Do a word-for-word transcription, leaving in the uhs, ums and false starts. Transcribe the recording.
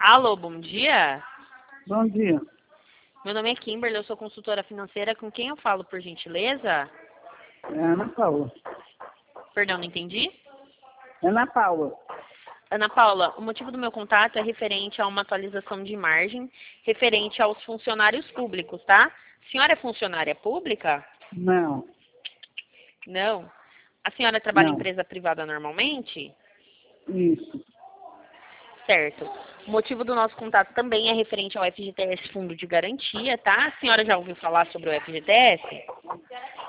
Alô, bom dia. Bom dia. Meu nome é Kimberly, eu sou consultora financeira. Com quem eu falo, por gentileza? É Ana Paula. Perdão, não entendi? Ana Paula. Ana Paula, o motivo do meu contato é referente a uma atualização de margem, referente aos funcionários públicos, tá? A senhora é funcionária pública? Não, Não. A senhora trabalha em não. empresa privada normalmente? Isso. Certo. O motivo do nosso contato também é referente ao F G T S Fundo de Garantia, tá? A senhora já ouviu falar sobre o F G T S?